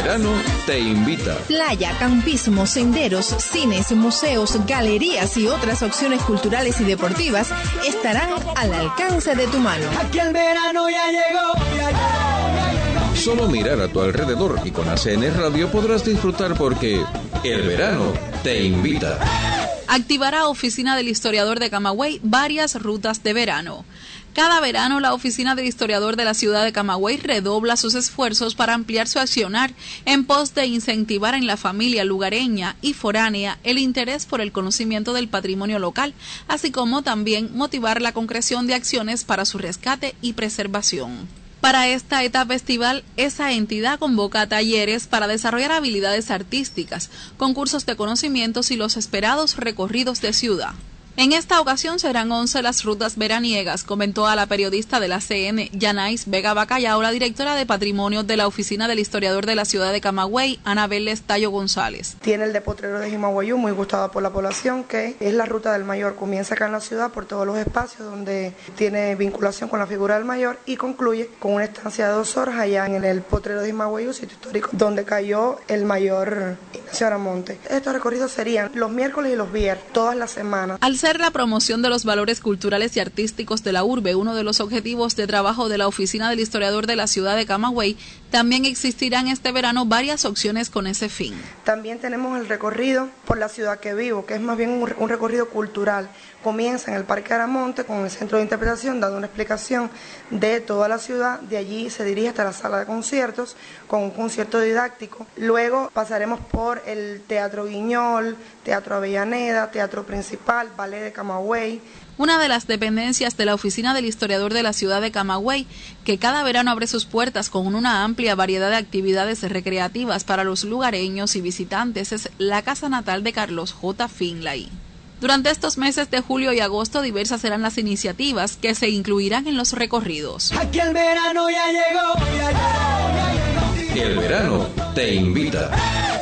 verano te invita. Playa, campismo, senderos, cines, museos, galerías y otras opciones culturales y deportivas estarán al alcance de tu mano. Aquí el verano ya llegó, Solo mirar a tu alrededor y con ACN Radio podrás disfrutar porque el verano te invita. Activará Oficina del Historiador de Camagüey varias rutas de verano. Cada verano, la Oficina del Historiador de la ciudad de Camagüey redobla sus esfuerzos para ampliar su accionar en pos de incentivar en la familia lugareña y foránea el interés por el conocimiento del patrimonio local, así como también motivar la concreción de acciones para su rescate y preservación. Para esta etapa estival, esa entidad convoca talleres para desarrollar habilidades artísticas, concursos de conocimientos y los esperados recorridos de ciudad. En esta ocasión serán 11 las rutas veraniegas, comentó a la periodista de la CN, Yanais Vega Bacallao, la directora de Patrimonio de la Oficina del Historiador de la ciudad de Camagüey, Anabel Estallo González. Tiene el de Potrero de Jimaguayú, muy gustado por la población, que es la ruta del mayor. Comienza acá en la ciudad por todos los espacios donde tiene vinculación con la figura del mayor y concluye con una estancia de 2 horas allá en el Potrero de Jimaguayú, sitio histórico donde cayó el mayor Ignacio Aramonte. Estos recorridos serían los miércoles y los viernes, todas las semanas. Al ser la promoción de los valores culturales y artísticos de la urbe uno de los objetivos de trabajo de la Oficina del Historiador de la ciudad de Camagüey, también existirán este verano varias opciones con ese fin. También tenemos el recorrido por la ciudad que vivo, que es más bien un recorrido cultural. Comienza en el Parque Aramonte con el centro de interpretación, dando una explicación de toda la ciudad. De allí se dirige hasta la sala de conciertos con un concierto didáctico. Luego pasaremos por el Teatro Guiñol, Teatro Avellaneda, Teatro Principal, Ballet de Camagüey. Una de las dependencias de la Oficina del Historiador de la ciudad de Camagüey, que cada verano abre sus puertas con una amplia variedad de actividades recreativas para los lugareños y visitantes, es la casa natal de Carlos J. Finlay. Durante estos meses de julio y agosto, diversas serán las iniciativas que se incluirán en los recorridos. Aquí el verano ya llegó, El verano te invita.